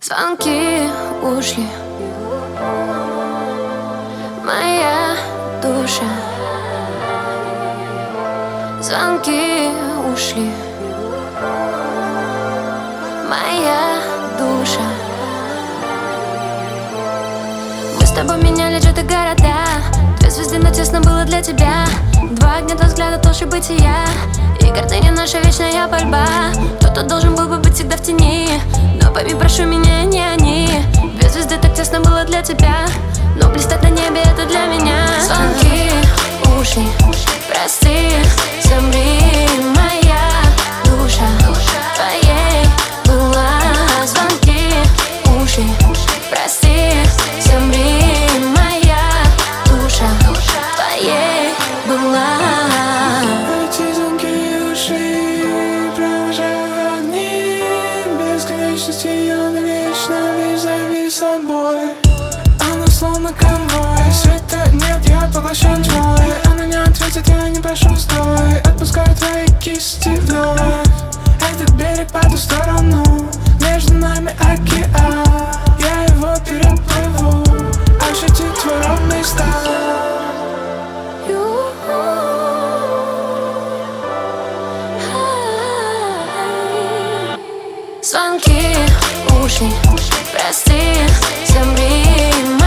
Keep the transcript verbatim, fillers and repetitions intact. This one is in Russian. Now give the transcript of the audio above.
Звонки ушли, моя душа. Звонки ушли, моя душа. Мы с тобой меняли где-то города. Две звезды, но тесно было для тебя. Два огня, два взгляда, толще бытия. И гордыня наша вечная борьба. Кто-то должен был бы быть всегда в тени, но пойми, прошу меня, не они. Две звезды, так тесно было для тебя, но блистать на небе это для меня. Звонки ушли, прости, замри, моя душа. Твоей была. Звонки ушли, прости, замри, моя душа. Твоей была. Эти звонки ушли, провожаю огни бесконечности, я навечно весь завис собой. Она словно конвой, света нет, я поглощен тьмой. Она не ответит, я не прошу, стой. Отпускаю твои кисти вновь. Этот берег по ту сторону, между нами океан. Я его переплыву, ощутить твой ровный стан. Звонки ушли, прости, замри.